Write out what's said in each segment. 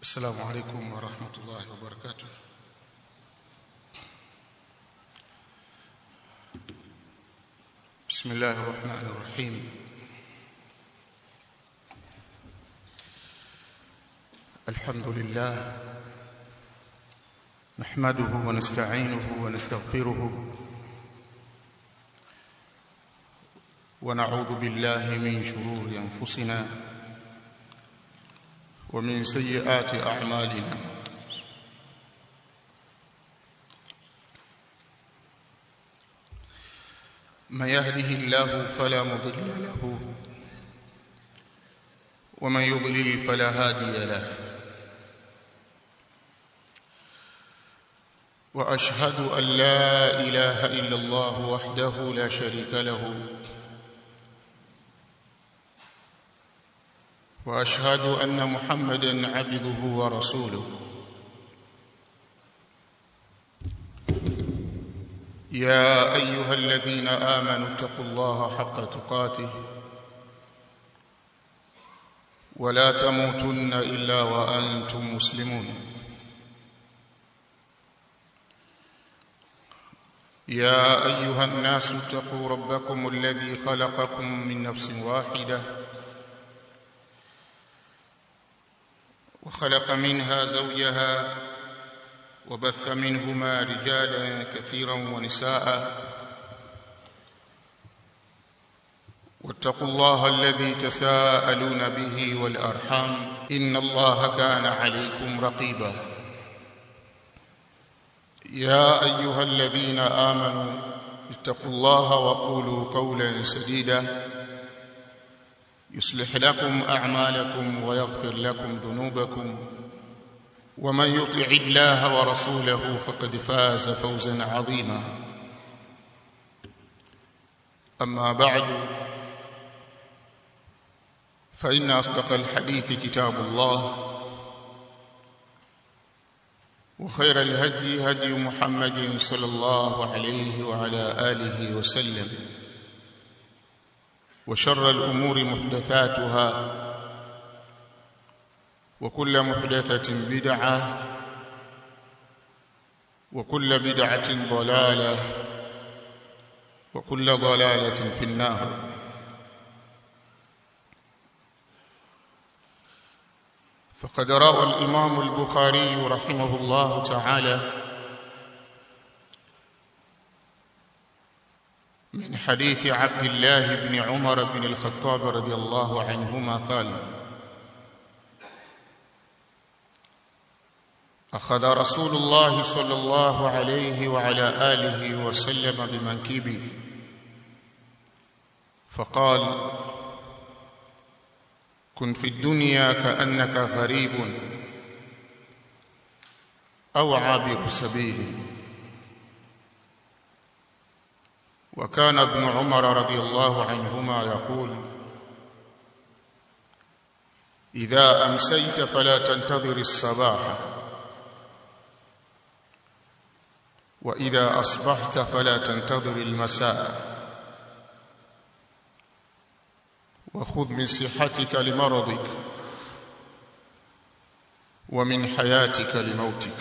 السلام عليكم ورحمة الله وبركاته. بسم الله الرحمن الرحيم. الحمد لله نحمده ونستعينه ونستغفره ونعوذ بالله من شرور أنفسنا ومن سيئات أعمالنا. من يهده الله فلا مضل له ومن يضلل فلا هادي له، وأشهد أن لا إله إلا الله وحده لا شريك له، وأشهد أن محمدًا عبده ورسوله. يا أيها الذين آمنوا اتقوا الله حق تقاته ولا تموتن إلا وأنتم مسلمون. يا أيها الناس اتقوا ربكم الذي خلقكم من نفس واحدة وخلق منها زوجها وبث منهما رجالا كثيرا ونساء، واتقوا الله الذي تساءلون به والأرحام إن الله كان عليكم رقيبا. يا أيها الذين آمنوا اتقوا الله وقولوا قولا سديدا يصلح لكم أعمالكم ويغفر لكم ذنوبكم، ومن يطع الله ورسوله فقد فاز فوزا عظيما. أما بعد، فإن أصدق الحديث كتاب الله، وخير الهدي هدي محمد صلى الله عليه وعلى آله وسلم، وشر الأمور محدثاتها، وكل محدثة بدعة، وكل بدعة ضلالة، وكل ضلالة في النار. فقد روى الإمام البخاري رحمه الله تعالى من حديث عبد الله بن عمر بن الخطاب رضي الله عنهما قال: أخذ رسول الله صلى الله عليه وعلى آله وسلم بمنكبي فقال: كن في الدنيا كأنك غريب أو عابر سبيل. وكان ابن عمر رضي الله عنهما يقول: إذا أمسيت فلا تنتظر الصباح، وإذا أصبحت فلا تنتظر المساء، وخذ من صحتك لمرضك ومن حياتك لموتك.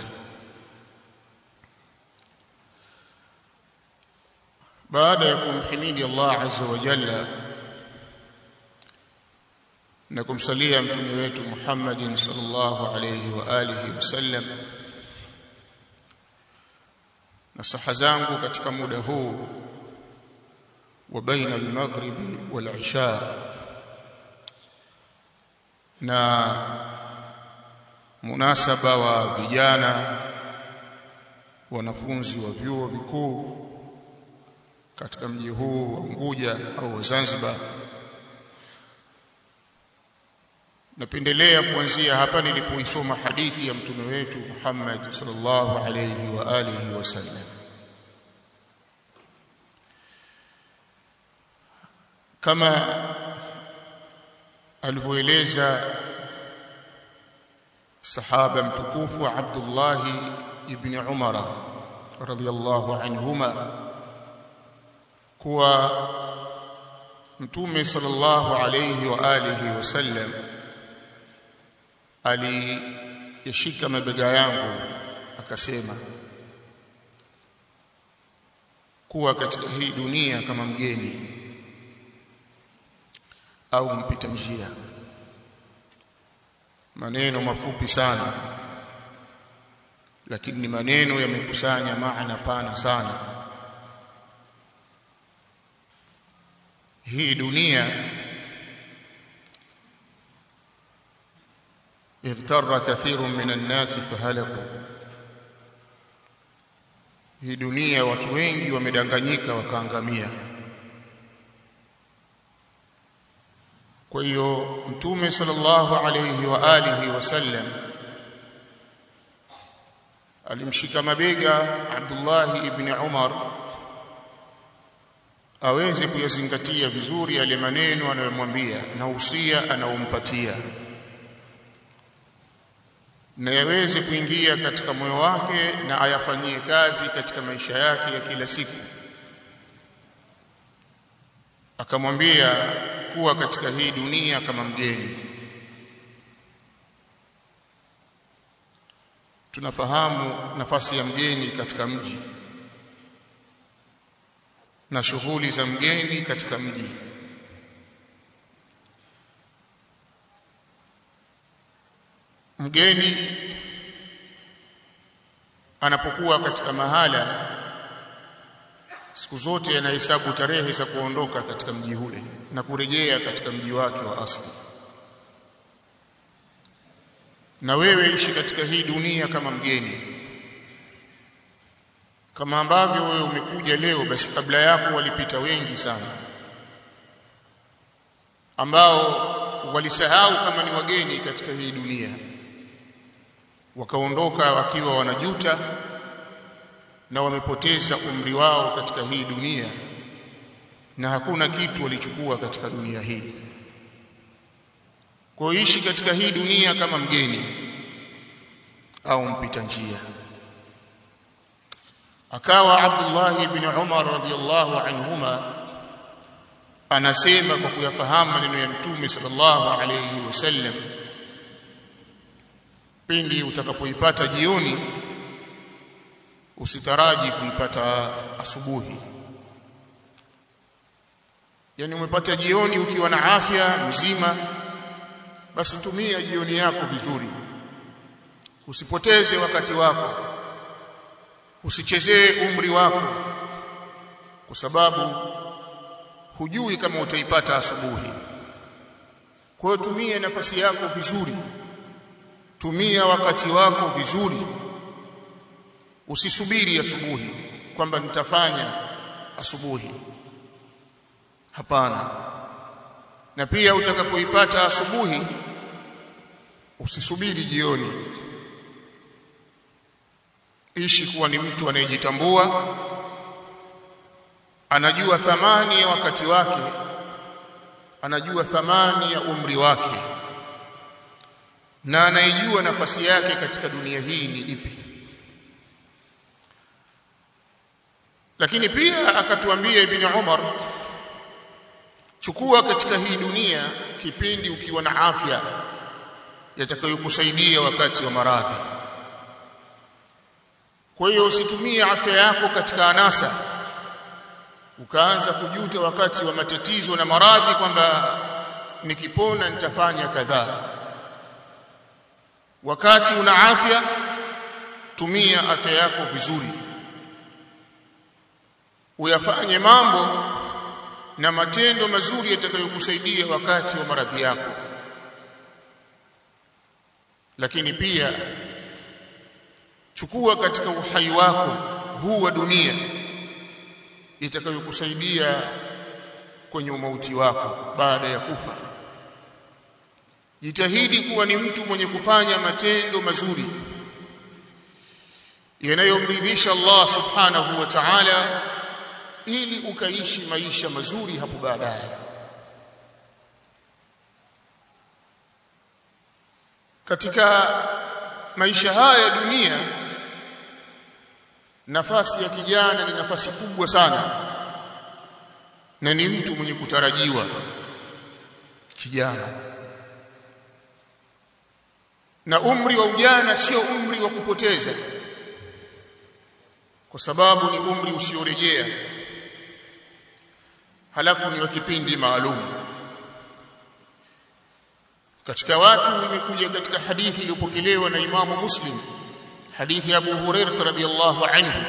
baada ya kumhimidi Allah azza wa jalla na kumsalia mtume wetu Muhammadin sallallahu alayhi wa alihi wasallam, nasaha zangu katika muda huu wa baina al-maghribi wal-isha, na munasaba wa vijana wanafunzi wa vyuo vikuu katika mji huu wa Unguja au Zanzibar. Napendelea kuanzia hapa nilipoisoma hadithi ya mtume wetu Muhammad sallallahu alayhi wa alihi wasallam. Kama alivyoeleza sahaba mtukufu Abdullah ibn Umar radhiyallahu anhuma kuwa mtume sallallahu alayhi wa alihi wasallam yashika mabega yangu akasema, kuwa katika hii dunia kama mgeni au mpita njia. Maneno mafupi sana, lakini ni maneno yamekusanya maana pana sana. Hii dunia اغتر كثير من الناس فهلكوا. Hii dunia watu wengi wamedanganyika wakaangamia. Kwa hiyo Mtume sallallahu alayhi wa alihi wasallam alimshika mabega Abdullah ibn Umar aweze kuyazingatia vizuri yale maneno anayomwambia na usia anaompatia, na yaweze kuingia katika moyo wake na ayafanyie kazi katika maisha yake ya kila siku. Akamwambia kuwa katika hii dunia kama mgeni. Tunafahamu nafasi ya mgeni katika mji na shughuli za mgeni katika mji. Mgeni anapokuwa katika mahala, siku zote anahesabu tarehe za kuondoka katika mji ule na kurejea katika mji wake wa asili. Na wewe ishi katika hii dunia kama mgeni. Kama ambavyo wewe umekuja leo, basi kabla yako walipita wengi sana ambao walisahau kama ni wageni katika hii dunia, wakaondoka wakiwa wanajuta na wamepoteza umri wao katika hii dunia, na hakuna kitu walichukua katika dunia hii. Kuishi katika hii dunia kama mgeni au mpita njia. Akawa Abdullah ibn Umar radhiyallahu anhuma anasema kwa kuyafahamu maneno ya Mtume sallallahu alayhi wasallam, pindi utakapoipata jioni usitaraji kuipata asubuhi. Yani umepata jioni ukiwa na afya mzima, basi tumia jioni yako vizuri. Usipoteze wakati wako, usichezee umri wako, kwa sababu hujui kama utaipata asubuhi. Kwa hiyo tumia nafasi yako vizuri, tumia wakati wako vizuri. Usisubiri asubuhi kwamba nitafanya asubuhi. Hapana. Na pia utakapoipata asubuhi usisubiri jioni. Ishi kuwa ni mtu anayejitambua, anajua thamani ya wakati wake, anajua thamani ya umri wake, na anayejua nafasi yake katika dunia hii ni ipi. Lakini pia akatuambia Ibn Umar, chukua katika hii dunia kipindi ukiwa na afya yatakayokusaidia wakati wa maradhi. Kwa hiyo usitumie afya yako katika anasa, ukaanza kujuta wakati wa matatizo na maradhi kwamba nikipona nitafanya kadhaa. Wakati una afya, tumia afya yako vizuri, uyafanye mambo na matendo mazuri yatakayokusaidia wakati wa maradhi yako. Lakini pia chukua katika uhai wako huu wa dunia itakayokusaidia kwenye umauti wako baada ya kufa. Jitahidi kuwa ni mtu mwenye kufanya matendo mazuri yanayomridhisha Allah subhanahu wa ta'ala, ili ukaishi maisha mazuri hapo baadaye. Katika maisha haya dunia, nafasi ya kijana ni nafasi kubwa sana, na ni mtu mwenye kutarajiwa kijana. na umri wa ujana sio umri wa kupoteza, kwa sababu ni umri usiorejea, halafu ni wa kipindi maalum. Katika watu imekuja katika hadithi iliyopokelewa na Imamu Muslim, hadithi ya Abu Hurairah radhiyallahu anhu,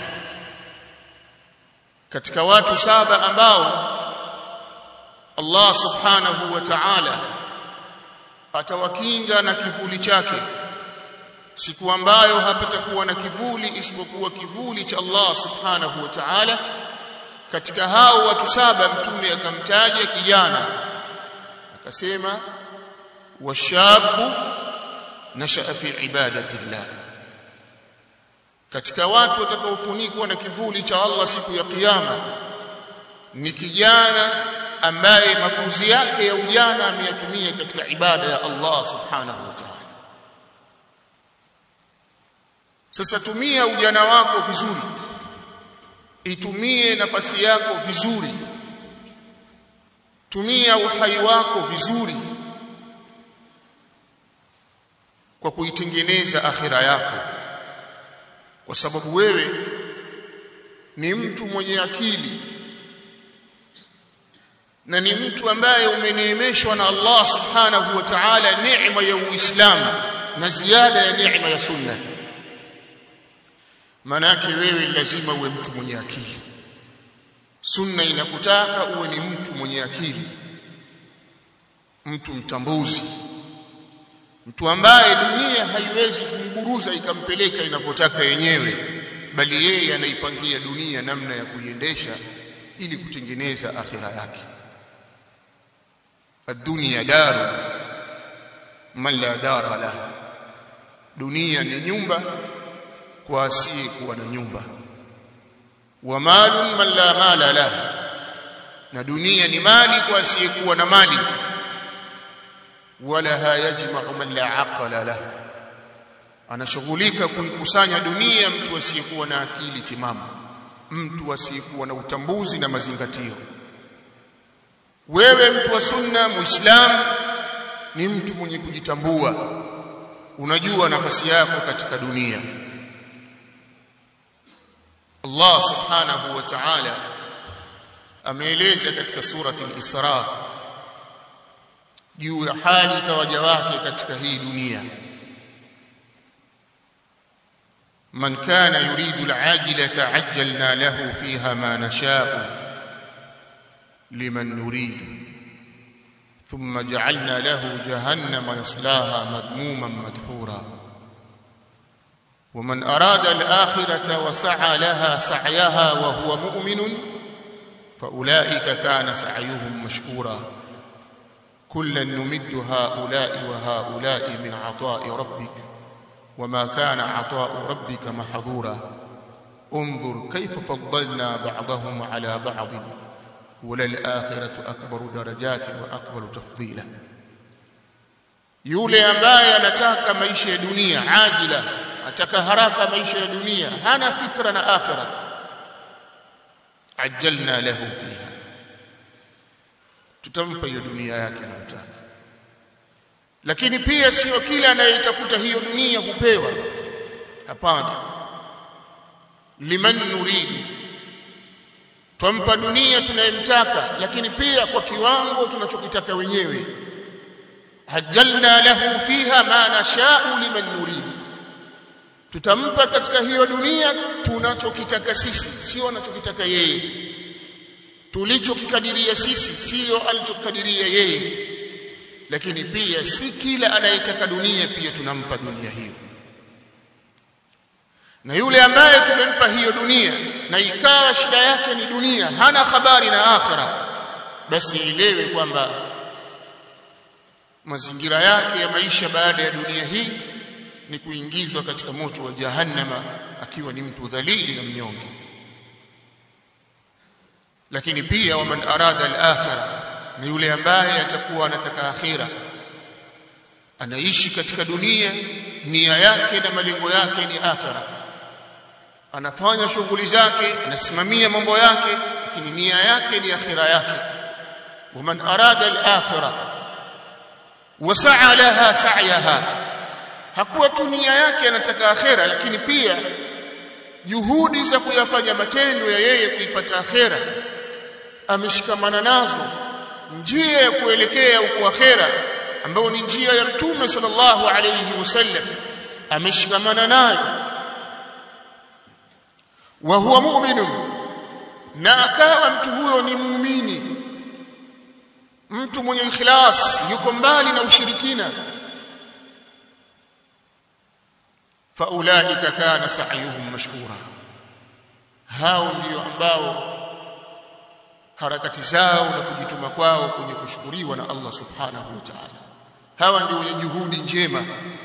katika watu 7 ambao Allah subhanahu wa ta'ala atawakinga na kivuli chake siku ambayo hapatakuwa na kivuli isipokuwa kivuli cha Allah subhanahu wa ta'ala. Katika hao watu 7 mtume akamtaja kijana, akasema washabu nashaa fi ibadati llah. Katika watu watakaofunikwa na kivuli cha Allah siku ya kiyama ni kijana ambaye makuzi yake ya ujana ameyatumia katika ibada ya Allah subhanahu wa ta'ala. Sasa tumia ujana wako vizuri, itumie nafasi yako vizuri, tumia uhai wako vizuri kwa kuitengeneza akhira yako, kwa sababu wewe ni mtu mwenye akili na ni mtu ambaye umeneemeshwa na Allah subhanahu wa ta'ala neema ya Uislamu na ziada ya neema ya sunna. Manake wewe lazima uwe mtu mwenye akili. Sunna inakutaka uwe ni mtu mwenye akili, mtu mtambuzi, mtu ambaye dunia haiwezi kumburuza ikampeleka inapotaka yenyewe, bali yeye anaipangia dunia namna ya kuiendesha ili kutengeneza akhira yake. Ad-dunya daru man la dara lahu, dunia ni nyumba kwa asiye kuwa na nyumba. Wa malun man la mala lahu, na dunia ni mali kwa asiye kuwa na mali. Wala yajma'u man la aqla lahu, anashughulika kuikusanya dunia mtu asiyekuwa na akili timamu, mtu asiyekuwa na utambuzi na mazingatio. Wewe mtu wa sunna, muislamu, ni mtu mwenye kujitambua, unajua nafasi yako katika dunia. Allah subhanahu wa ta'ala ameeleza katika surati al-Isra juu ya hali za waja wake katika hii dunia. Man kana yuridu al-ajilata ajjalna lahu fiha ma nasha'u liman nuridu thumma ja'alna lahu jahannama yaslaha madmuman madhura ومن أراد الآخرة وسعى لها سعيها وهو مؤمن فأولئك كان سعيهم مشكورا كلا نمد هؤلاء وهؤلاء من عطاء ربك وما كان عطاء ربك محظورا انظر كيف فضلنا بعضهم على بعض وللآخرة أكبر درجات وأكبر تفضيلا. yule ambaye anataka maisha ya dunia ajila, ataka haraka maisha ya dunia, hana fikra na akhira, ajjalna lahu fiha, tutampa hiyo dunia yake anayotaka. Lakini pia sio kila anayetafuta hiyo dunia kupewa, hapana. Liman nuridu, tumpa dunia tunayemtaka, lakini pia kwa kiwango tunachokitaka wenyewe. Ajjalna lahu fiha ma nasha'u liman nuridu, tutampa katika hiyo dunia tunachokitaka sisi, sio anachokitaka yeye. Tulichokikadiria sisi sio alichokadiria yeye. Lakini pia si kila anayetaka dunia pia tunampa dunia hiyo. Na yule ambaye tumempa hiyo dunia na ikawa shida yake ni dunia, hana habari na akhira, basi elewe kwamba mazingira yake ya maisha baada ya dunia hii ni kuingizwa katika moto wa jahannama akiwa ni mtu dhalili na mnyonge. Lakini pia waman arada al-akhirah, ni yule ambaye atakuwa anataka akhira, anaishi katika dunia, nia yake na malengo yake ni akhira, anafanya shughuli zake, anasimamia mambo yake, lakini nia yake ni akhira yake. Waman arada al-akhirah wasa'a laha sa'yaha, hakuwa tu nia yake anataka akhera, lakini pia juhudi za kuyafanya matendo ya yeye kuipata akhera ameshikamana nazo. Njia ya kuelekea huko akhera ambayo ni njia ya Mtume sallallahu alayhi wasallam ameshikamana nayo. Wa huwa mu'minun, na akawa mtu huyo ni muumini, mtu mwenye ikhlas, yuko mbali na ushirikina. Faulaika kana sa'yuhum mashkura, hao ndio ambao harakati zao na kujituma kwao kwenye kushukuriwa na Allah subhanahu wa ta'ala. Hawa ndio wenye juhudi njema.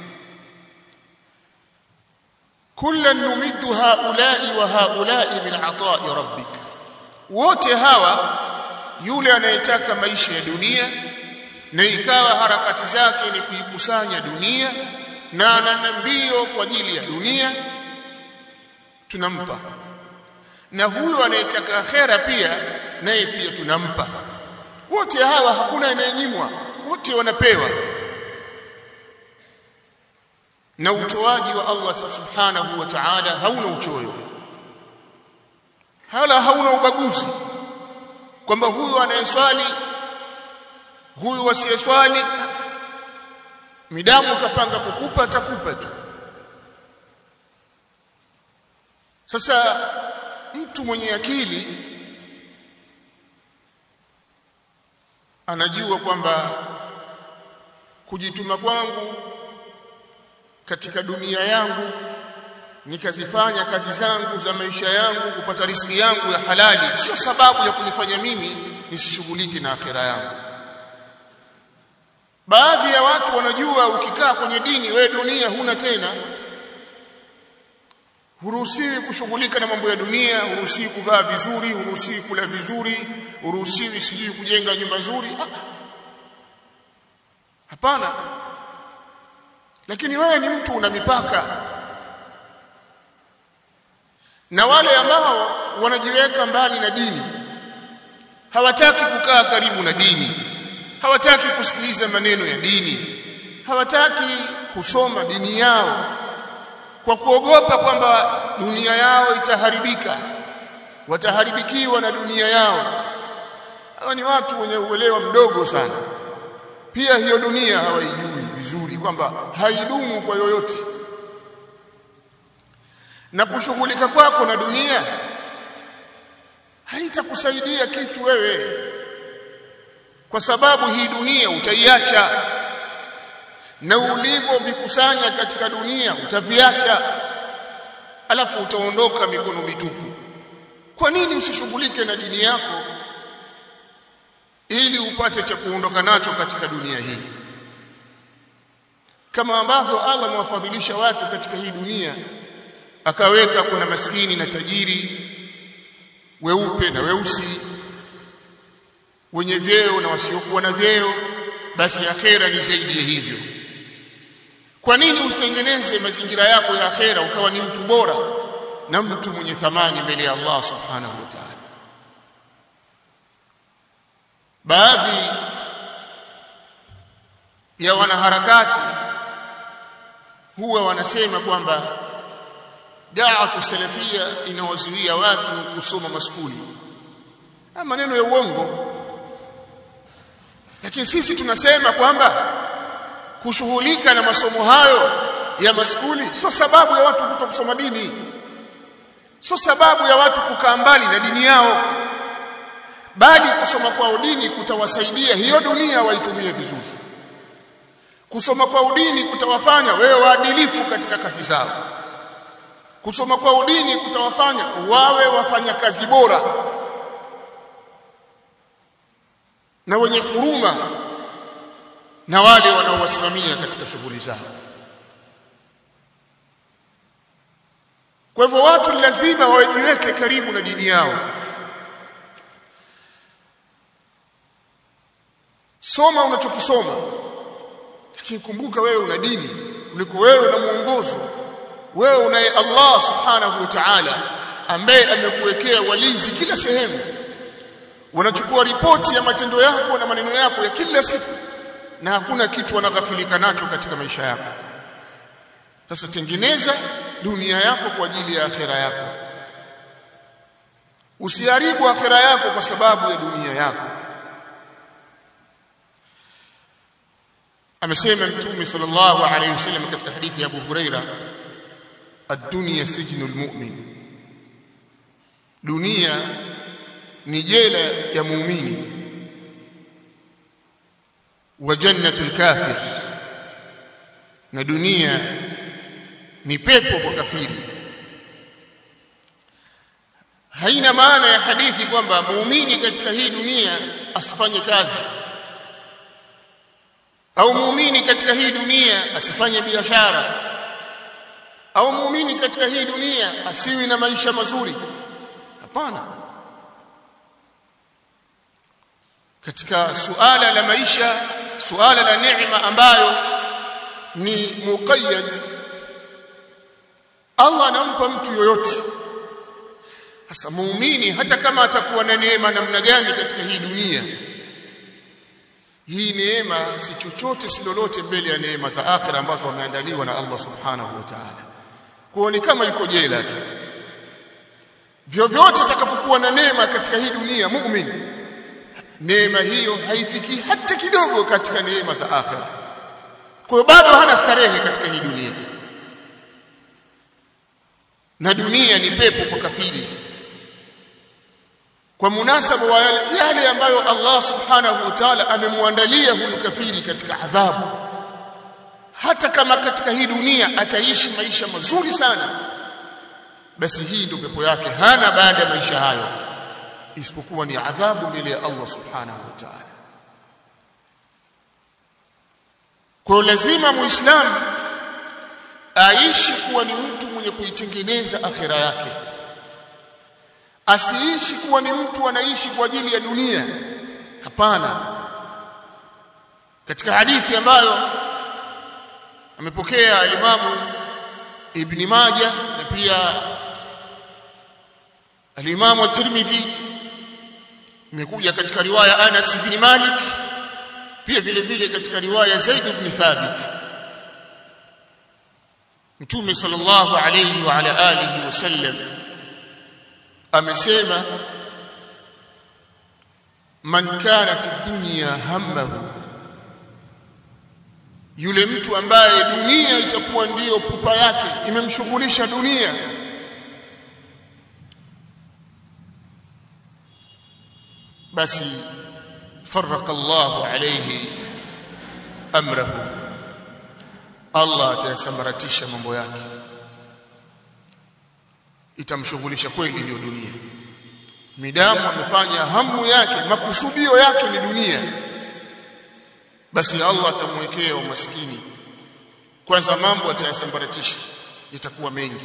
Kullan numiddu haulai wa haulai min ata'i rabbik, wote hawa, yule anayetaka maisha ya dunia na ikawa harakati zake ni kuikusanya dunia na ana mbio kwa ajili ya dunia, tunampa. Na huyo anayetaka akhera pia naye pia tunampa. Wote hawa hakuna anayenyimwa, wote wanapewa. Na utoaji wa Allah subhanahu wa ta'ala hauna uchoyo, hauna ubaguzi, kwamba huyu anayeswali huyu wasiyeswali, midamu kapanga kukupa atakupa tu. Sasa mtu mwenye akili anajua kwamba kujituma kwangu katika dunia yangu, nikazifanya kazi zangu za maisha yangu kupata riziki yangu ya halali, sio sababu ya kunifanya mimi nisishughuliki na akhera yangu. Baadhi ya watu wanajua ukikaa kwenye dini wewe dunia huna tena, huruhusiwi kushughulika na mambo ya dunia, huruhusiwi kuvaa vizuri, huruhusiwi kula vizuri, huruhusiwi sijui kujenga nyumba nzuri. Hapana. Lakini wewe ni mtu una mipaka. Na wale ambao wanajiweka mbali na dini, hawataki kukaa karibu na dini, hawataki kusikiliza maneno ya dini, hawataki kusoma dini yao kwa kuogopa kwamba dunia yao itaharibika, wataharibikiwa na dunia yao. Hawa ni watu wenye uelewa mdogo sana. Pia hiyo dunia hawaijui vizuri kwamba haidumu kwa yoyote. Na kushughulika kwako na dunia haitakusaidia kitu wewe, kwa sababu hii dunia utaiacha, na ulivyovikusanya katika dunia utaviacha, alafu utaondoka mikono mitupu. Kwa nini usishughulike na dini yako ili upate cha kuondoka nacho katika dunia hii? Kama ambavyo Allah amewafadhilisha watu katika hii dunia, akaweka kuna maskini na tajiri, weupe na weusi, wenye vyeo na wasiokuwa na vyeo, basi akhera ni zaidi ya hivyo. Kwa nini usitengeneze mazingira yako ya akhera ukawa ni mtu bora na mtu mwenye thamani mbele ya Allah subhanahu wa ta'ala? Baadhi ya wanaharakati huwa wanasema kwamba da'watu salafia inawazuia watu kusoma maskuli. Maneno ya uongo. Lakini sisi tunasema kwamba kushughulika na masomo hayo ya maskuli sio sababu ya watu kutokusoma dini, sio sababu ya watu kukaa mbali na dini yao, bali kusoma kwa dini kutawasaidia hiyo dunia waitumie vizuri. Kusoma kwa dini kutawafanya wewe waadilifu katika kazi zao. Kusoma kwa dini kutawafanya wawe wafanya kazi bora na wenye huruma na wale wanaowasimamia katika shughuli zao. Kwa hivyo watu lazima wajiweke karibu na dini yao. Soma unachokisoma, lakini kumbuka wewe una dini, kuliko wewe na muongozo. Wewe unaye Allah subhanahu wa ta'ala ambaye amekuwekea walinzi kila sehemu. Wanachukua ripoti ya matendo yako na maneno yako ya kila siku, na hakuna kitu wanaghafilika nacho katika maisha yako. Sasa tengeneza dunia yako kwa ajili ya akhera yako. Usiharibu akhera yako kwa sababu ya dunia yako. Amesema Mtume sallallahu alayhi wasallam katika hadithi ya Abu Huraira, ad-dunya sijnul mu'min, dunia ni jela ya muumini, wa jannatul kafir, na dunia ni pepo kwa kafiri. Haina maana ya hadithi kwamba muumini katika hii dunia asifanye kazi, au muumini katika hii dunia asifanye biashara, au muumini katika hii dunia asiwi na maisha mazuri. Hapana. Katika suala la maisha, suala la neema ambayo ni muqayyad, Allah anampa mtu yoyote. Hasa muumini hata kama atakuwa na neema namna gani katika hii dunia, hii neema si chochote si lolote mbele ya neema za akhira ambazo wameandaliwa na Allah subhanahu wa ta'ala. Kwa ni kama yuko jela tu. Vyovyote atakapokuwa na neema katika hii dunia, muumini, neema hiyo haifiki hata kidogo katika neema za akhira. Kwa hiyo bado hana starehe katika hii dunia, na dunia ni pepo kwa kafiri. Kwa munasaba wa yale ambayo Allah subhanahu wa ta'ala amemwandalia huyu kafiri katika adhabu, hata kama katika hii dunia ataishi maisha mazuri sana, basi hii ndio pepo yake, hana baada ya maisha hayo isipokuwa ni adhabu mbele ya Allah subhanahu wa ta'ala. Kwa lazima muislamu aishi kuwa ni mtu mwenye kuitengeneza akhira yake, asiishi kuwa ni mtu anaishi kwa ajili ya dunia. Hapana. Katika hadithi ambayo amepokea al-Imamu Ibn Majah na pia al-Imamu at-Tirmidhi, imekuja katika riwaya Anas ibn Malik, pia vile vile katika riwaya Zaid ibn Thabit, Mtume sallallahu alayhi wa ala alihi wasallam amesema, man kanat ad-dunya hammahu, yule mtu ambaye dunia itakuwa ndiyo pupa yake, imemshughulisha dunia, basi farraqa Allahu alayhi amrahu, Allah atasambaratisha mambo yake, itamshughulisha kweli hiyo dunia. Midamu amefanya hamu yake, makusudio yake ni dunia, basi Allah atamwekea umaskini. Kwanza mambo atayasambaratisha, yatakuwa mengi,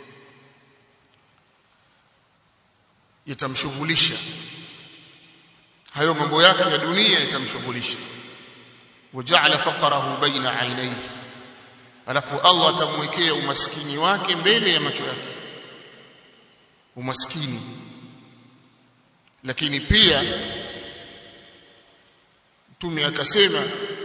yatamshughulisha hayo mambo yake ya dunia, yatamshughulisha. Waja'ala faqrahu baina aynayhi, alafu Allah atamwekea umaskini wake mbele ya macho yake, umaskini. Lakini pia Mtume akasema,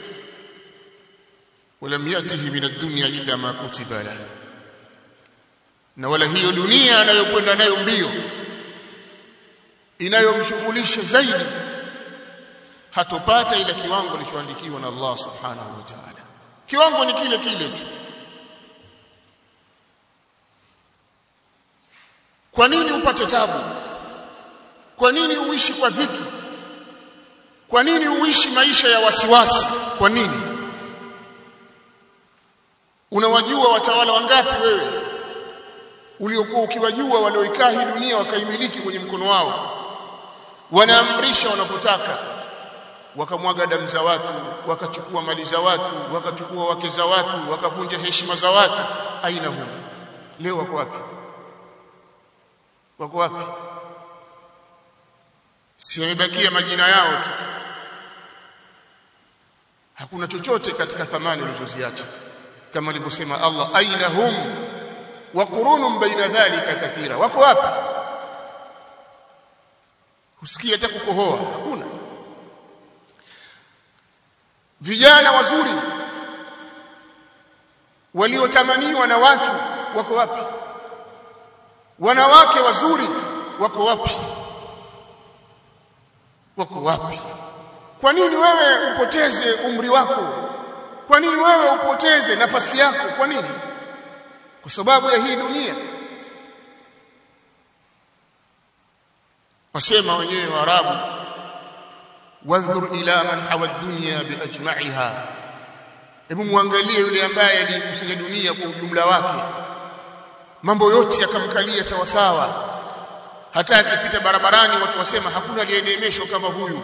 walam yatihi min ad-dunya illa ma kutiba lahu, na wala hiyo dunia anayokwenda nayo mbio inayomshughulisha zaidi hatopata ila kiwango kilichoandikiwa na Allah subhanahu wa ta'ala. Kiwango ni kile kile tu. Kwa nini upate tabu? Kwa nini uishi kwa dhiki? Kwa nini uishi maisha ya wasiwasi? Kwa nini? Unawajua watawala wangapi wewe uliokuwa ukiwajua walioikaa hii dunia wakaimiliki kwenye mkono wao, wanaamrisha wanapotaka, wakamwaga damu za watu, wakachukua mali za watu, wakachukua wake za watu, wakavunja heshima za watu. Aina huu leo wako wapi? Wako wapi? Si yamebakia majina yao tu, hakuna chochote katika thamani walizoziacha, kama alivyosema Allah, aina hum wa qurunun baina dhalika kathira. Wako wapi? Husikia hata kukohoa hakuna. Vijana wazuri waliotamaniwa na watu wako wapi? Wanawake wazuri wako wapi? Wako wapi? Kwa nini wewe upoteze umri wako? Kwa nini wewe upoteze nafasi yako? Kwa nini? Kwa sababu ya hii dunia. Wasema wenyewe Waarabu, wanzur ila man hawa dunya biajma'iha, hebu muangalie yule ambaye alikusanya dunia kwa ujumla wake, mambo yote yakamkalia sawa sawa, hata akipita barabarani watu wasema hakuna aliyenemeshwa kama huyu.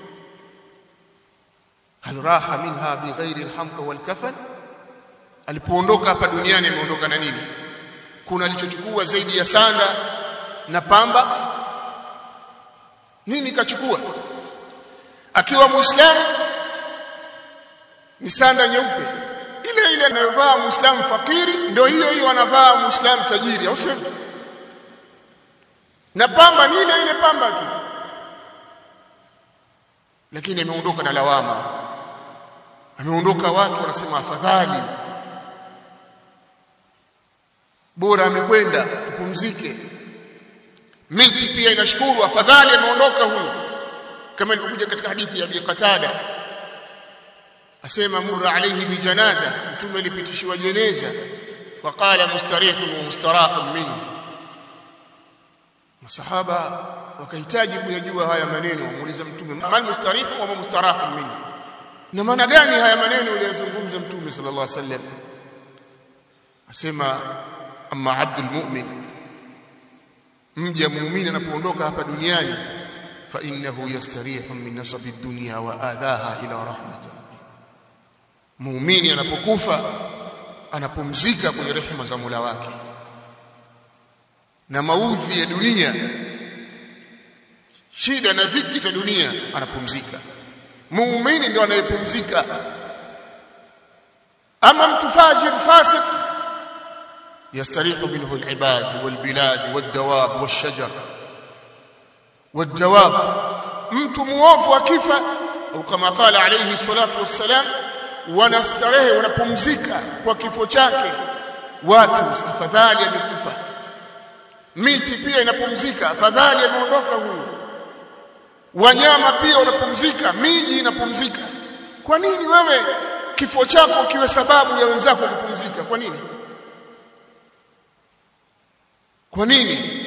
hal raha minha bighairi alhamd walkafan, alipoondoka hapa duniani ameondoka na nini? Kuna alichochukua zaidi ya sanda na pamba? Nini kachukua? Akiwa Muislamu ni sanda nyeupe ile ile anayovaa Muislamu fakiri, ndio hiyo hiyo anavaa Muislamu tajiri, au sio? Na pamba ni ile ile pamba tu, lakini ameondoka na lawama. Ameondoka, watu wanasema afadhali, bora amekwenda, tupumzike. Miti pia inashukuru, afadhali ameondoka huyu, kama ilivyokuja katika hadithi ya Abi Qatada, asema murra alayhi bi janaza, mtume alipitishiwa jeneza, waqala mustarihun wa mustarahun minhu. Masahaba wakahitaji kuyajua haya maneno, muuliza mtume, mal mustarihun wa mustarahun minhu, na maana gani haya maneno aliyozungumza mtume sallallahu alaihi wasallam? Asema amma abdul mu'min, mja muumini anapoondoka hapa duniani, fa innahu yastarihu min nasabi ad-dunya wa adhaha ila rahmatin. Muumini anapokufa anapumzika kwenye rehema za Mola wake, na maudhi ya dunia, shida na dhiki za dunia anapumzika. Muumini ndio anayepumzika. Ama mtu fajir fasik, yastarihu minhu al-ibad wal-bilad wad-dawab wash-shajar wad-dawab. Mtu muovu akifa, au kama qala alayhi salatu wassalam, wanastarehe, wanapumzika kwa kifo chake watu, afadhali amekufa. Miti pia inapumzika, afadhali ameondoka huyu. Wanyama pia wanapumzika, miji inapumzika. Kwa nini wewe kifo chako kiwe sababu ya wenzako kupumzika? Kwa nini? Kwa nini?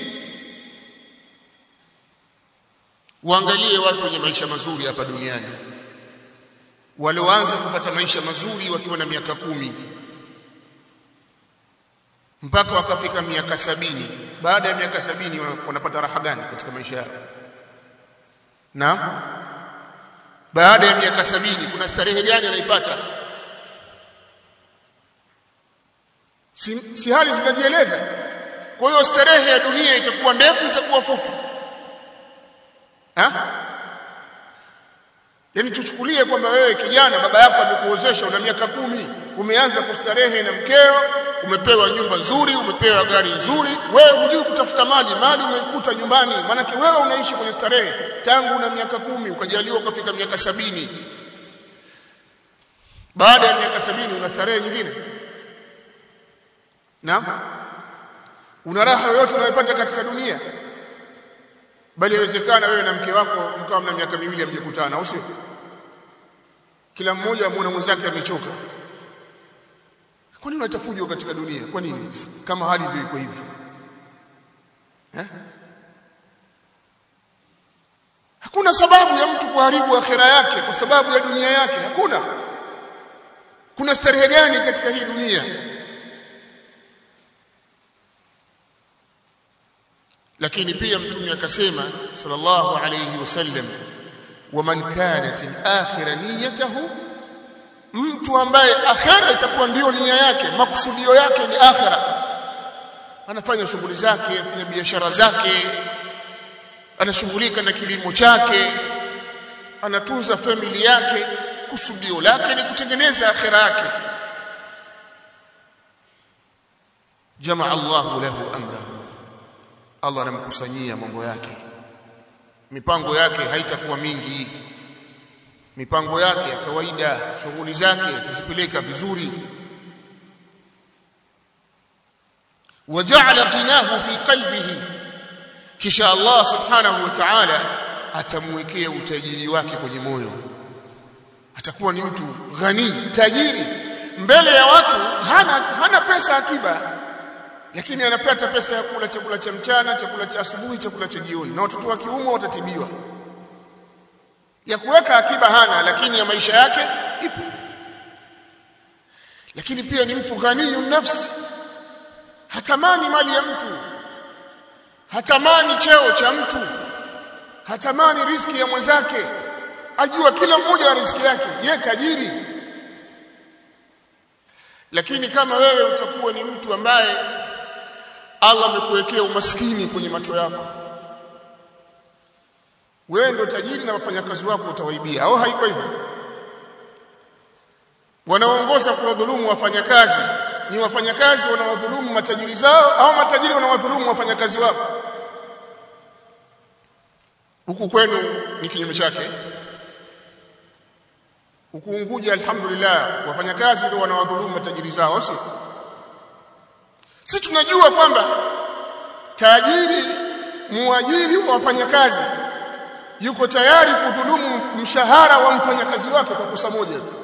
Waangalie watu wenye maisha mazuri hapa duniani, walioanza kupata maisha mazuri wakiwa na miaka 10 mpaka wakafika miaka 70. Baada ya miaka 70 wanapata raha gani katika maisha yao? Na baada ya miaka 70 kuna starehe gani anaipata? Si hali zikajieleza. Kwa hiyo starehe ya dunia itakuwa ndefu, itakuwa fupi. Yaani tuchukulie kwamba wewe kijana, baba yako amekuozesha, una miaka 10, umeanza kustarehe na mkeo, umepewa nyumba nzuri, umepewa gari nzuri, wewe hujui kutafuta mali umeikuta nyumbani. Maana wewe unaishi kwenye starehe tangu una miaka 10, ukajaliwa ukafika miaka 70. Baada ya miaka 70 una starehe nyingine? Naam, una raha yoyote unayopata katika dunia? Bali inawezekana wewe na mke wako mkawa mna miaka 2 hamjakutana, au sio? Kila mmoja amuona mwenzake amechoka. Kwa nini unatafuja katika dunia? Kwa nini? Kama hali ndio iko hivyo. Hakuna sababu ya mtu kuharibu akhera yake kwa sababu ya dunia yake, hakuna. Kuna starehe gani katika hii dunia? Lakini pia mtume akasema sallallahu alayhi wasallam, waman kanat al-akhirah niyyatuhu, mtu ambaye akhira itakuwa ndio nia yake, makusudio yake ni akhira, anafanya shughuli zake, anafanya biashara zake, anashughulika na kilimo chake, anatunza familia yake, kusudio lake ni kutengeneza akhira yake, jamaa Allahu lahu amrahu, Allah anamkusanyia mambo yake. Mipango yake haitakuwa mingi, mipango yake ya kawaida, shughuli zake atazipeleka vizuri. waja'ala ghinahu fi qalbihi, kisha Allah subhanahu wa ta'ala atamwekea utajiri wake kwenye moyo. Atakuwa ni mtu ghani, tajiri. Mbele ya watu hana pesa akiba, lakini anapata pesa ya kula chakula cha mchana, chakula cha asubuhi, chakula cha jioni, na watoto wa kiume watatibiwa. Ya kuweka akiba hana, lakini ya maisha yake ipo. Lakini pia ni mtu ghaniyun nafsi, hatamani mali ya mtu, hatamani cheo cha mtu, hatamani riziki ya mwenzake, ajua kila mmoja na riziki yake, yeye tajiri. Lakini kama wewe utakuwa ni mtu ambaye Allah amekuwekea umaskini kwenye macho yako, wewe ndio tajiri na wafanyakazi wako utawaibia, au haiko hivyo? Wanaoongoza kuwadhulumu wafanyakazi ni wafanyakazi wanawadhulumu matajiri zao, au matajiri wanawadhulumu wafanyakazi wao? Huku kwenu ni kinyume chake. Huku Unguja alhamdulillah wafanyakazi ndio wanawadhulumu matajiri zao, sio? Sisi tunajua kwamba tajiri muajiri wa wafanyakazi yuko tayari kudhulumu mshahara wa mfanyakazi wake kwa kosa moja tu,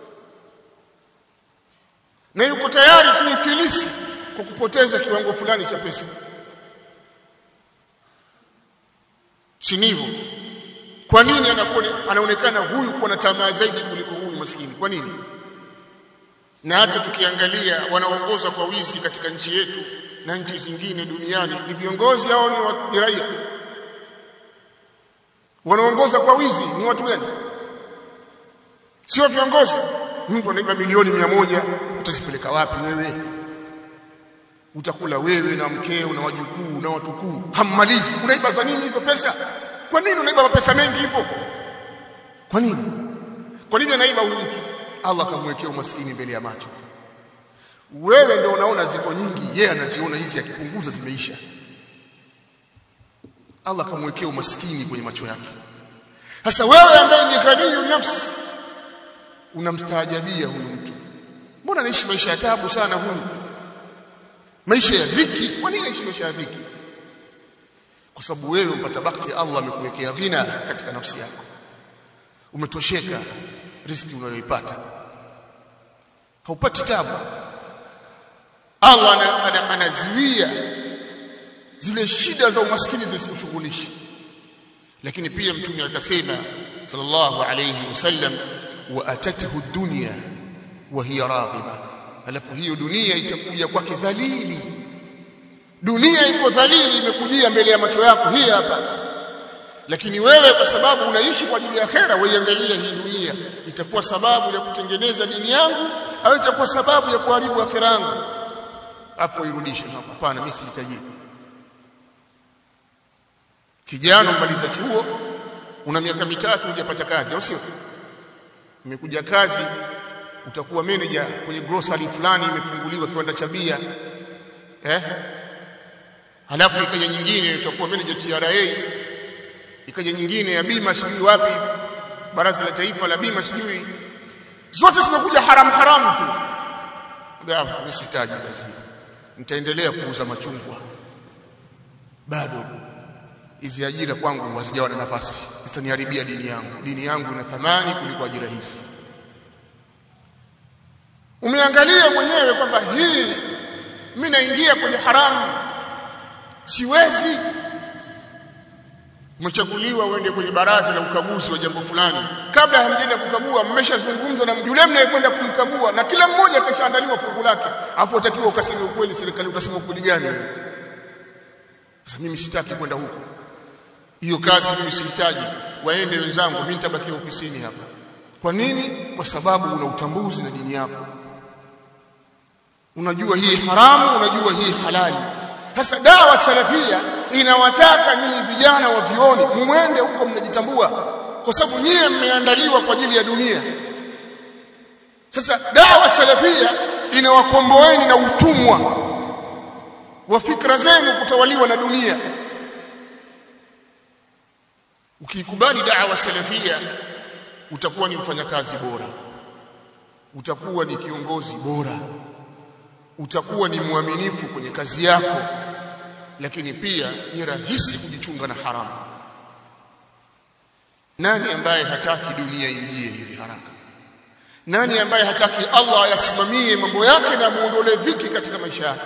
na yuko tayari kumfilisi kwa kupoteza kiwango fulani cha pesa. Sinivo. Kwa nini anaonekana huyu kuwa na tamaa zaidi kuliko huyu maskini? Kwa nini? Na hata tukiangalia wanaoongoza kwa wizi katika nchi yetu na nchi zingine duniani, ni viongozi au ni raia? Wanaoongoza kwa wizi ni watu gani? Sio viongozi. Mtu anaiba milioni 100, utazipeleka wapi wewe? Utakula wewe na mkeo na wajukuu na watukuu, hammalizi. Unaiba za nini hizo pesa? Kwa nini unaiba pesa mengi hivyo? Kwa nini? Kwa nini anaiba huyu mtu? Allah akamwekea umaskini mbele ya macho. Wewe ndio unaona ziko nyingi, yeye anaziona hizi, akipunguza zimeisha. Allah akamwekea umaskini kwenye macho yake. Sasa wewe ambaye ni ghaniyu nafsi unamstaajabia huyu mtu. Mbona anaishi maisha ya taabu sana huyu? Maisha ya dhiki. Kwa nini anaishi maisha ya dhiki? Kwa sababu wewe umpata bahati, Allah amekuwekea ghina katika nafsi yako. Umetosheka riziki unayoipata. Haupati taabu. Allah anaziwia zile shida za umaskini zisikushughulishe. Lakini pia Mtume akasema sallallahu alayhi wasallam, wa atatuhu dunya wa hiya raghiba, alafu hiyo dunia itakuja kwake dhalili. Dunia iko dhalili, imekujia mbele ya macho yako hii hapa. Lakini wewe kwa sababu unaishi kwa ajili ya akhera, wewe angalia hii dunia itakuwa sababu ya kutengeneza dini yangu au itakuwa sababu ya kuharibu akhera yangu? Afu irudishe. Hapana, mimi sihitaji. Kijana umaliza chuo, una miaka 3 hujapata kazi, au sio? Umekuja kazi, utakuwa manager kwenye grocery fulani imefunguliwa, kiwanda cha bia. Halafu ikaja nyingine utakuwa manager TRA, ikaja nyingine ya bima sijui wapi, baraza la taifa la bima sijui. Zote zimekuja haram tu. Ndio nisitaji kazi. Nitaendelea kuuza machungwa. Bado hizi ajira kwangu hazijawa na nafasi, zitaniharibia dini yangu. Dini yangu ina thamani kuliko ajira hizi. Umeangalia mwenyewe kwamba hii mimi naingia kwenye haramu, siwezi. Umechaguliwa uende kwenye baraza la ukaguzi wa jambo fulani, kabla hamjaenda kukagua mmeshazungumza na yule mnayekwenda kumkagua, na kila mmoja keshaandaliwa fungu lake, afu utakiwa ukaseme ukweli. Serikali utasema ukweli gani? Sasa mimi sitaki kwenda huko, hiyo kazi mimi sihitaji, waende wenzangu, mimi nitabaki ofisini hapa. Kwa nini? Kwa sababu una utambuzi na dini yako, unajua hii haramu, unajua hii halali. Sasa dawa salafia inawataka nyinyi vijana wa vioni muende huko mnajitambua, kwa sababu nyie mmeandaliwa kwa ajili ya dunia. Sasa dawa salafia inawakomboeni na utumwa wa fikra zenu kutawaliwa na dunia. Ukikubali dawa salafia utakuwa ni mfanyakazi bora, utakuwa ni kiongozi bora, utakuwa ni muaminifu kwenye kazi yako, lakini pia ni rahisi kujichunga na haramu. Nani ambaye hataki dunia ingie hivi haraka? Nani ambaye hataki Allah ayasimamie mambo yake na muondolee viki katika maisha yake?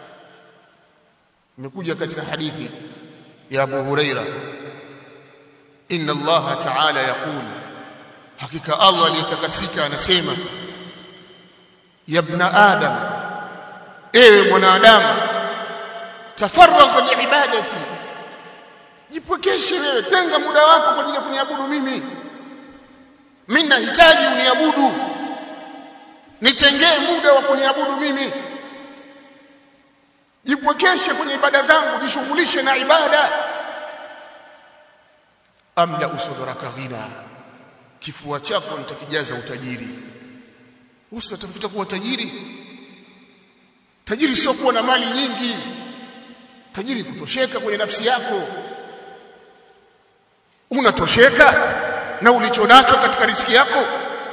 Imekuja katika hadithi ya Abu Huraira, inna Allah ta'ala yaqul, hakika Allah aliyetakasika anasema, ya ibn adam, ewe mwanadamu, tafarragh liibadati, jipwekeshe wewe, tenga muda wako kwa ajili ya kuniabudu mimi. Mimi nahitaji uniabudu, nitengee muda wa kuniabudu mimi. Jipwekeshe kwenye ibada zangu, jishughulishe na ibada. Amla usudraka ghina, kifua chako nitakijaza utajiri. Usitafuta kuwa tajiri. Tajiri sio kuwa na mali nyingi. Tajiri kutosheka kwenye nafsi yako. Unatosheka na ulichonacho katika riziki yako?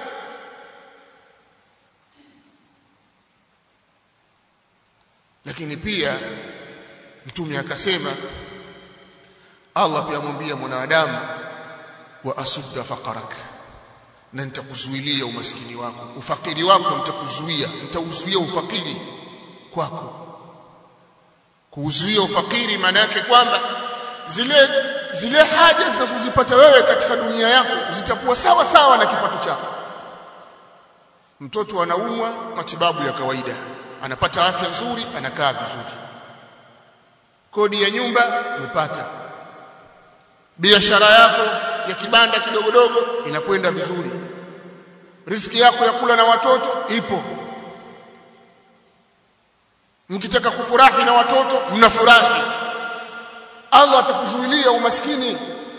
Lakini pia Mtume akasema, Allah pia amwambia mwanadamu, wa asudda faqarak, na nitakuzuilia umaskini wako, ufakiri wako nitakuzuia, nitauzuia ufakiri kwako. Kuzuia ufakiri maana yake kwamba zile haja zinazozipata wewe katika dunia yako zitakuwa sawa sawa na kipato chako. Mtoto anaumwa, matibabu ya kawaida, anapata afya nzuri, anakaa vizuri. Kodi ya nyumba umepata. Biashara yako ya kibanda kidogodogo inakwenda vizuri. Riziki yako ya kula na watoto ipo. Mkitaka kufurahi na watoto mnafurahi. Allah atakuzuilia umaskini.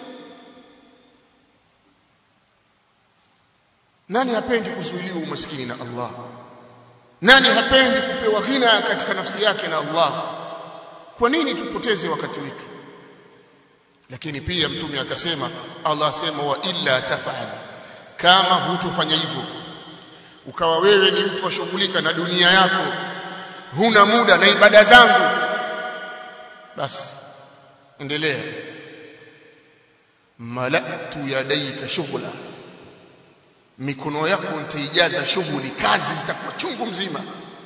Nani hapendi kuzuiliwa umaskini na Allah? Nani hapendi kupewa ghina katika nafsi yake na Allah? Kwa nini tupoteze wakati wetu? Lakini pia Mtume akasema, Allah asema, wa illa taf'al, kama hutofanya hivyo, ukawa wewe ni mtu washughulika na dunia yako, huna muda na ibada zangu, basi endelea. Malatu yadaika shughla, mikono yako nitaijaza shughuli, kazi zitakuwa chungu mzima.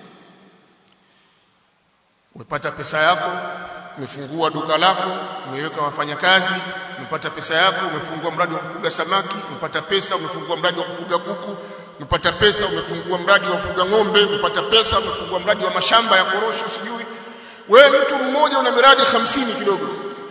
Umepata pesa yako, umefungua duka lako, umeweka wafanyakazi, umepata pesa yako, umefungua mradi wa kufuga samaki, umepata pesa, umefungua mradi wa kufuga kuku, umepata pesa, umefungua mradi wa kufuga ng'ombe, umepata pesa, umefungua mradi wa mashamba ya korosho sijui. Wewe mtu mmoja una miradi 50 kidogo.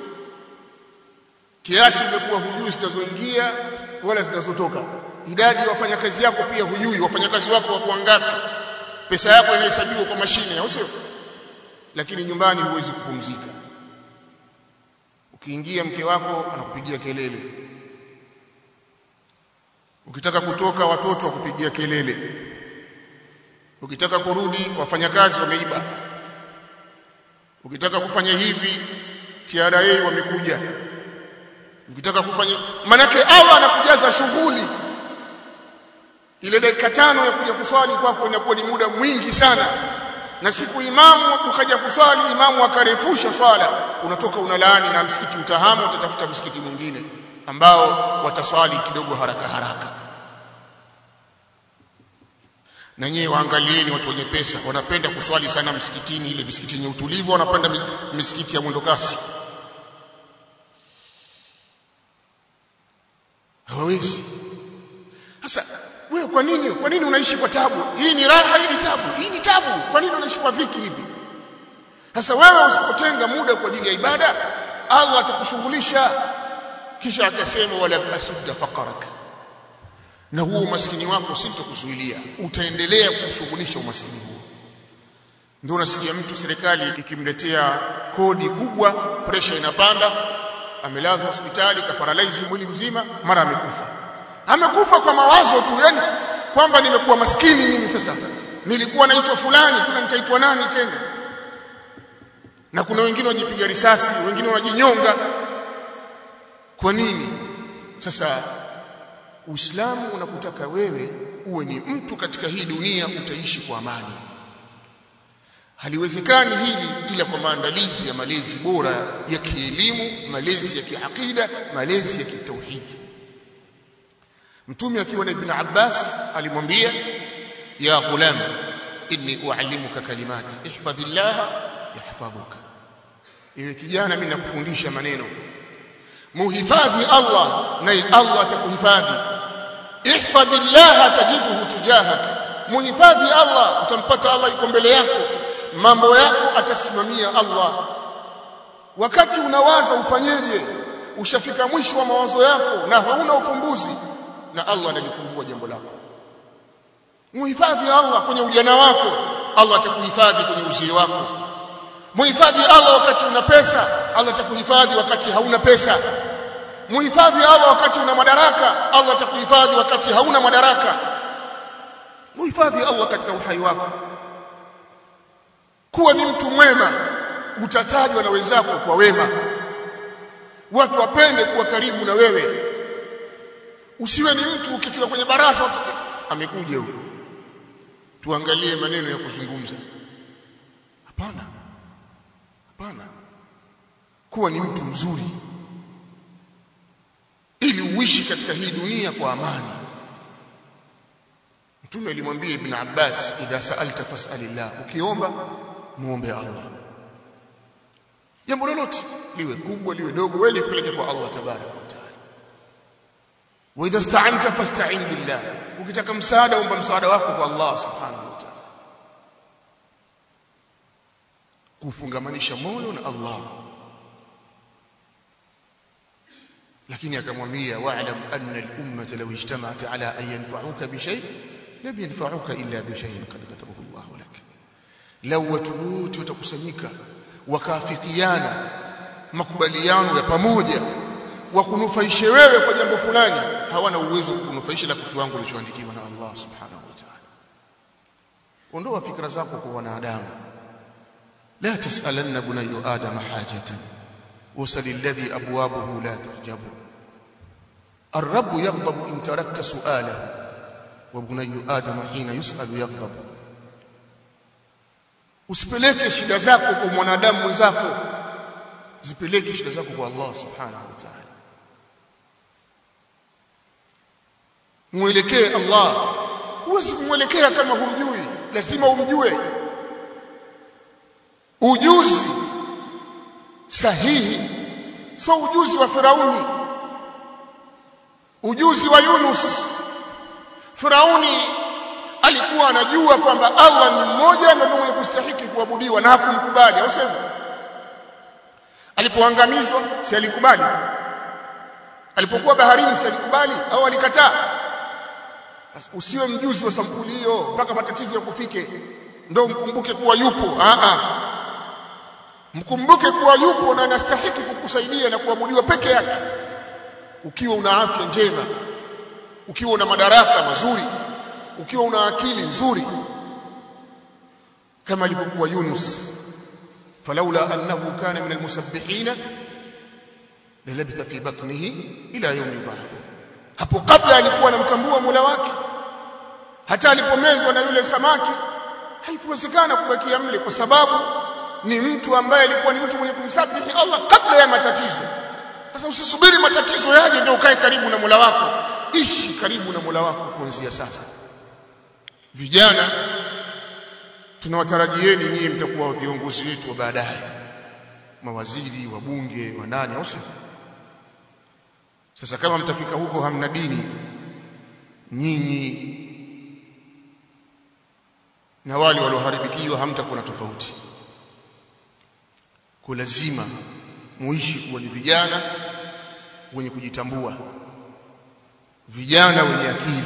Kiasi umekuwa hujui zitazoingia wala zitazotoka. Idadi ya wafanyakazi yako pia hujui wafanyakazi wako wako wangapi. Pesa yako inahesabiwa kwa mashine, au sio? Lakini nyumbani huwezi kupumzika. Ukiingia mke wako anakupigia kelele. Ukitaka kutoka watoto wakupigia kelele. Ukitaka kurudi wafanyakazi wameiba. Ukitaka kufanya hivi TRA wamekuja. Ukitaka kufanya, manake Allah anakujaza shughuli. Ile dakika 5 ya kuja kuswali kwako inakuwa ni muda mwingi sana. Na siku imamu ukaja kuswali, imamu akarefusha swala, unatoka unalaani na msikiti utahamu, utatafuta msikiti mwingine ambao wataswali kidogo haraka haraka. Na nyewe waangalieni watu wenye pesa, wanapenda kuswali sana msikitini, ile msikiti yenye utulivu, wanapenda misikiti ya mwendo kasi. Hawezi. Sasa wewe kwa nini unaishi kwa tabu? Hii ni raha, hii ni tabu. Hii ni tabu. Kwa nini unaishi kwa dhiki hivi? Sasa wewe usipotenga muda kwa ajili ya ibada, Allah atakushughulisha. Kisha akasema, wala asudda faqarak, na huo umaskini wako sitakuzuilia, utaendelea kushughulisha umaskini huo. Ndio unasikia mtu serikali ikimletea kodi kubwa, pressure inapanda, amelazwa hospitali, kaparalyze mwili mzima, mara amekufa. Amekufa kwa mawazo tu, yani kwamba nimekuwa maskini mimi sasa. Nilikuwa naitwa fulani, sasa nitaitwa nani tena? Na kuna wengine wajipiga risasi, wengine wajinyonga. Kwa nini? Sasa Uislamu unakutaka wewe uwe ni mtu katika hii dunia utaishi kwa amani. haliwezekani hili ila kwa maandalizi ya malezi bora ya kielimu, malezi ya kiakida, malezi ya kitauhid. Mtume akiwa na Ibn Abbas alimwambia, ya ghulam inni uallimuka kalimat ihfadhillah yahfadhuka, ewe kijana mimi nakufundisha maneno, muhifadhi Allah na Allah atakuhifadhi. Ihfadhillah tajiduhu tujahaka, muhifadhi Allah utampata Allah yuko mbele yako, mambo yako atasimamia Allah. Wakati unawaza ufanyeje, ushafika mwisho wa mawazo yako na hauna ufumbuzi, na Allah analifumbua jambo lako. Muhifadhi Allah kwenye ujana wako, Allah atakuhifadhi kwenye uzee wako. Muhifadhi Allah wakati una pesa, Allah atakuhifadhi wakati hauna pesa. Muhifadhi Allah wakati una madaraka, Allah atakuhifadhi wakati hauna madaraka. Muhifadhi Allah katika uhai wako. Kuwa ni mtu mwema, utatajwa na wenzako kwa wema, watu wapende kuwa karibu na wewe. Usiwe ni mtu ukifika kwenye baraza watu amekuja huyo, tuangalie maneno ya kuzungumza. Hapana, hapana. Kuwa ni mtu mzuri ili uishi katika hii dunia kwa amani. Mtume alimwambia Ibn Abbas, idha sa'alta fas'alillah, ukiomba muombe Allah. Jambo lolote liwe kubwa liwe dogo, wewe lipeleke kwa Allah tabaraka wa taala. Wa idha ista'anta fasta'in billah, ukitaka msaada omba msaada wako kwa Allah subhanahu wa ta'ala. Kufungamanisha moyo na Allah. Lakini akamwambia, wa'lam anna al-ummata law ijtama'at ala an yanfa'uka bi shay' lam yanfa'uka illa bi shay'in qad katabahu Allah lak. Law watu watakusanyika wakafikiana makubaliano ya pamoja wa kunufaisha wewe kwa jambo fulani, hawana uwezo wa kunufaisha la kiwango kilichoandikiwa na Allah subhanahu wa ta'ala. Ondoa fikra zako kwa wanadamu. La tas'alanna bunayya adam hajatan wasal alladhi abwabuhu la tuhjabu. الرب يغضب إن تركت سؤاله وبني آدم حين يسأل يغضب. Usipeleke shida zako kwa mwanadamu mwenzako, zipeleke shida zako kwa Allah subhanahu wa ta'ala. Muelekee Allah. Huwezi kumwelekea kama humjui, lazima umjue. Ujuzi sahihi sio ujuzi wa Firauni, ujuzi wa Yunus. Firauni alikuwa anajua kwamba Allah ni mmoja na mwenye kustahiki kuabudiwa na hakumkubali, au sivyo? Alipoangamizwa si alikubali? Alipokuwa baharini si alikubali au alikataa? Usiwe mjuzi wa sampuli hiyo mpaka matatizo yakufike ndio mkumbuke kuwa yupo. Mkumbuke kuwa yupo na anastahiki kukusaidia na kuabudiwa peke yake. Ukiwa una afya njema, ukiwa una madaraka mazuri, ukiwa una akili nzuri, kama alivyokuwa Yunus, falaula annahu kana min almusabbihin lalabitha fi batnihi ila yawm yub'ath. Hapo kabla alikuwa anamtambua Mola wake, hata alipomezwa na yule samaki haikuwezekana kubakia mle, kwa sababu ni mtu ambaye alikuwa ni mtu mwenye kumsabihi Allah kabla ya matatizo. Sasa usisubiri matatizo yaje ndio ukae karibu na Mola wako, ishi karibu na Mola wako kuanzia sasa. Vijana, tunawatarajieni nyinyi mtakuwa viongozi wetu wa baadaye, mawaziri, wabunge, wanani, au sio? Sasa kama mtafika huko hamna dini, nyinyi na wale walioharibikiwa hamtakuwa na tofauti. Kwa lazima muishi kuwa ni vijana wenye kujitambua, vijana wenye akili.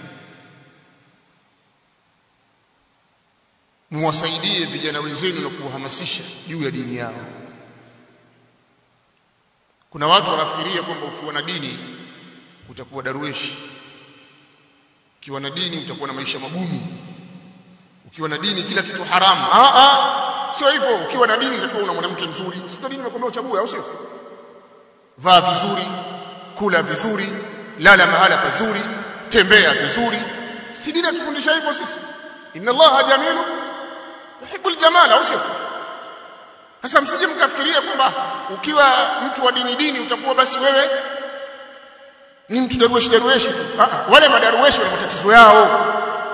Muwasaidie vijana wenzenu na kuwahamasisha juu ya dini yao. Kuna watu wanafikiria kwamba ukiwa na dini utakuwa darweshi, ukiwa na dini utakuwa na maisha magumu, ukiwa na dini kila kitu haramu. Sio hivyo. Ukiwa na dini utakuwa una mwanamke mzuri, sio dini imekwambia uchague, au sio? Vaa vizuri, kula vizuri, lala mahala pazuri, tembea vizuri. Si dini atufundisha hivyo sisi? Inna Allaha jamilu yuhibbul jamala au sio? Sasa msije mkafikiria kwamba ukiwa mtu wa dini utakuwa basi wewe ni mtu darueshi tu. Wale madarueshi wana matatizo yao.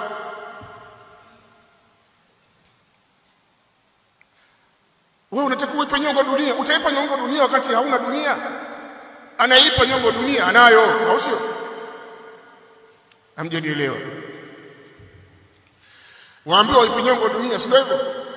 Wewe unataka uipe nyongo dunia, utaipa nyongo dunia wakati hauna dunia. Anaipa nyongo dunia anayo, au sio? Hamjanielewa. Waambiwa uipe nyongo dunia, sio hivyo?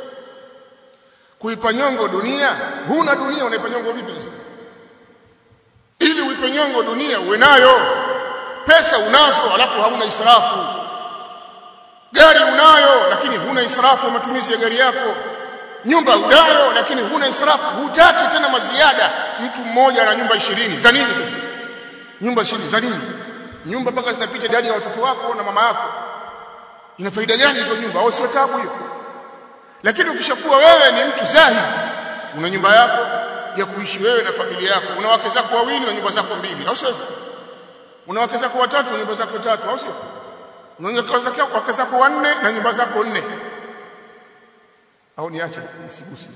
Kuipa nyongo dunia, huna dunia unaipa nyongo vipi sasa? Ili uipe nyongo dunia uwe nayo. Pesa unazo alafu hauna israfu. Gari unayo lakini huna israfu matumizi ya gari yako. Nyumba unayo lakini huna israfu, hutaki tena maziada. Mtu mmoja ana nyumba 20. Za nini sasa? Nyumba 20 za nini? Nyumba mpaka zinapita idadi ya watoto wako na mama yako. Ina faida gani hizo nyumba? Au sio tabu hiyo? Lakini ukishakuwa wewe ni mtu zahid, una nyumba yako ya kuishi wewe na familia yako, una wake zako 2 na nyumba zako 2, au sio? Una wake zako 3 na nyumba zako 3, au sio? Una wake zako 4 na nyumba zako 4. Au niache nisigusi.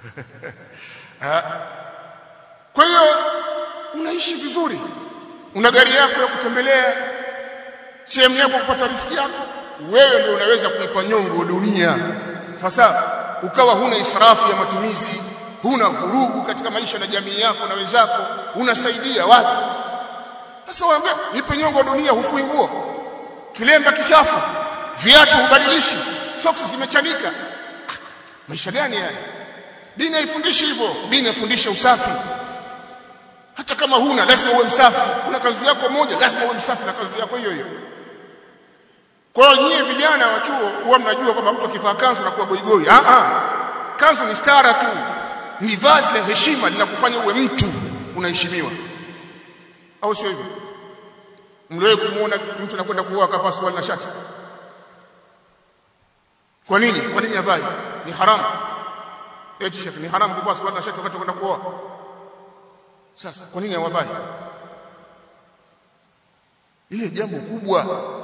Kwa hiyo unaishi vizuri. Una gari yako ya kutembelea, sehemu yako kupata riziki yako, wewe ndio unaweza kuipa nyongo dunia. Sasa ukawa huna israfu ya matumizi, huna vurugu katika maisha na jamii yako na wenzako, unasaidia watu. Sasa waambia ipe nyongo dunia, hufui nguo, kilemba kichafu, viatu hubadilishi, socks zimechanika. Maisha gani haya? Dini haifundishi hivyo. Dini inafundisha usafi. Hata kama huna lazima uwe msafi. Una kanzu yako moja lazima uwe msafi na kanzu yako hiyo hiyo. Kwa hiyo nyie vijana wa chuo huwa mnajua kwamba mtu akivaa kanzu anakuwa goigoi. Kanzu ni stara tu. Ni vazi la heshima linakufanya uwe mtu unaheshimiwa. Au sio hivyo? Mliwahi kumuona mtu anakwenda kuoa akavaa suruali na shati? Kwa nini? Kwa nini avae? Ni haramu. Eti shekhi, ni haramu kuvaa suruali na shati wakati unakwenda kuoa. Sasa kwa nini hawavai? Ile jambo kubwa,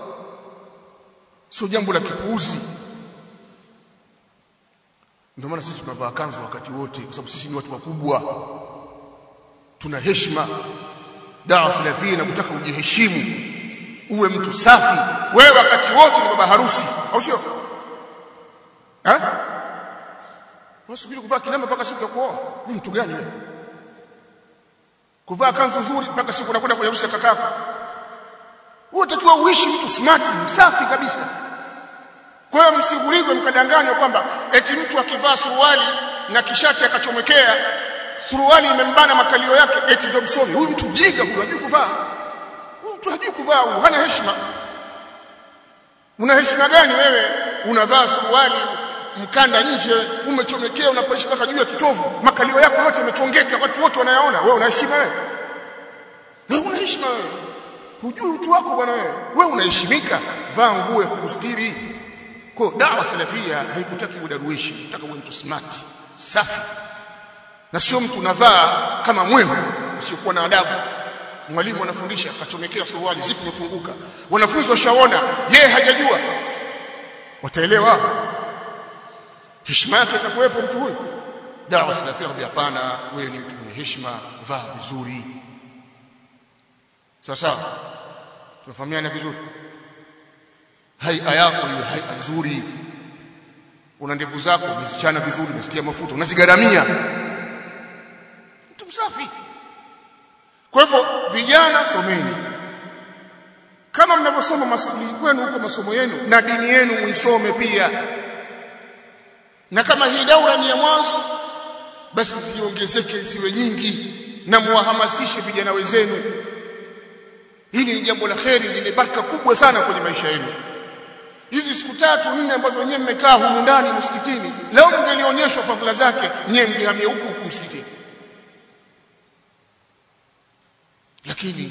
sio jambo la kipuuzi. Ndio maana sisi tunavaa kanzu wakati wote, kwa sababu sisi ni watu wakubwa, tuna heshima. Dawa salafia na kutaka ujiheshimu, uwe mtu safi. Wewe wakati wote ni baba harusi, au sio? Wasubiri kuvaa kilemba mpaka siku ya kuoa. Ni mtu gani wewe? Kuvaa kanzu nzuri mpaka siku unakwenda kwenye harusi ya kakako. Wewe unatakiwa uishi mtu smart, msafi kabisa. Kwa hiyo msigurigwe mkadanganywa kwamba eti mtu akivaa suruali na kishati akachomekea, suruali imembana makalio yake, eti ndio msomi. Huyu mtu mjinga, huyu hajui kuvaa. Huyu mtu hajui kuvaa, huyu hana heshima. Una heshima gani wewe unavaa suruali mkanda nje umechomekea, unapoishi mpaka juu ya kitovu, makalio yako yote yamechongeka, watu wote wanayaona? Wewe una heshima wewe? Wewe una heshima wewe? Hujui utu wako bwana wewe? Wewe unaheshimika, vaa nguo ya kukustiri. Kwa dawa salafia haikutaki udaruishi, unataka uwe mtu smart, safi. Na sio mtu unavaa kama mwehu usiokuwa na adabu. Mwalimu anafundisha akachomekea suruali zipo zimefunguka. Wanafunzi washaona, yeye hajajua. Wataelewa? Heshima yake itakuwepo mtu huyu. Dawa salafia kwambia hapana, wewe ni mtu mwenye heshima, vaa vizuri. Sawa? Tunafahamiana vizuri? Haia yako iwe haia nzuri. Una ndevu zako umezichana vizuri, umezitia mafuta, unazigaramia. Mtu msafi. Kwa hivyo vijana, someni. Kama mnavyosoma masomo kwenu huko, masomo yenu na dini yenu muisome pia. Na kama hii daura ni ya mwanzo, basi ziongezeke siwe nyingi, na muwahamasishe vijana wenzenu. Hili ni jambo la kheri, lile baraka kubwa sana kwenye maisha yenu. Hizi siku 3-4 ambazo nyewe mmekaa humu ndani msikitini, leo mngelionyeshwa fadhila zake, nyewe mngehamia huku msikitini. Lakini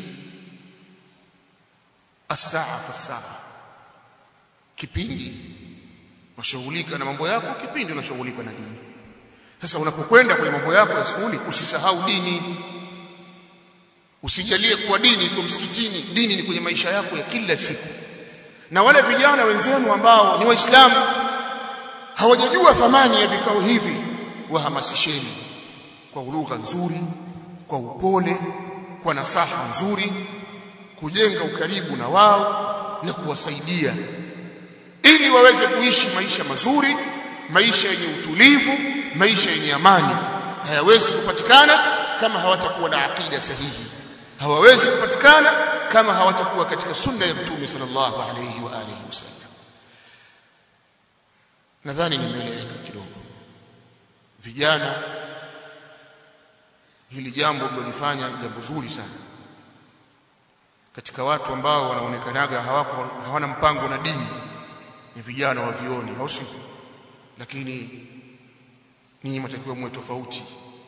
as-saa fa-saa, kipindi unashughulika na mambo yako, kipindi unashughulika na dini. Sasa unapokwenda kwenye mambo yako ya skuli, usisahau dini. Usijalie kuwa dini iko msikitini, dini ni kwenye maisha yako ya kila siku. Na wale vijana wenzenu ambao ni Waislamu, hawajajua thamani ya vikao hivi, wahamasisheni kwa lugha nzuri, kwa upole, kwa nasaha nzuri, kujenga ukaribu na wao na kuwasaidia ili waweze kuishi maisha mazuri, maisha yenye utulivu, maisha yenye amani. Hayawezi kupatikana kama hawatakuwa na akida sahihi, hawawezi kupatikana kama hawatakuwa katika sunna ya Mtume sallallahu alayhi wa alihi wasallam. Nadhani nimeeleweka kidogo. Vijana, hili jambo mlilofanya ni jambo zuri sana. Katika watu ambao wanaonekanaga hawana mpango na dini ni vijana wa vioni, au si? Lakini ninyi mtakiwa mwe tofauti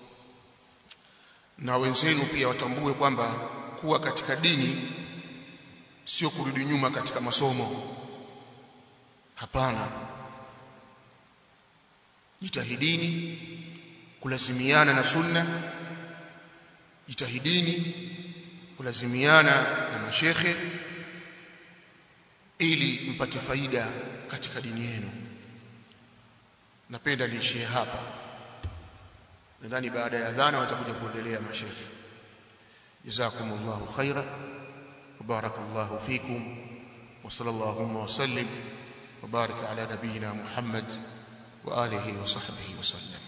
na wenzenu, pia watambue kwamba kuwa katika dini sio kurudi nyuma katika masomo. Hapana, jitahidini kulazimiana na sunna, jitahidini kulazimiana na mashekhe ili mpate faida katika dini yenu. Napenda niishie hapa. Nadhani baada ya adhana watakuja kuendelea mashekhe. Jazakumullahu khaira wa barakallahu fikum wa sallallahu wa sallim wa baraka ala nabiyyina Muhammad wa alihi wa sahbihi wa sallam.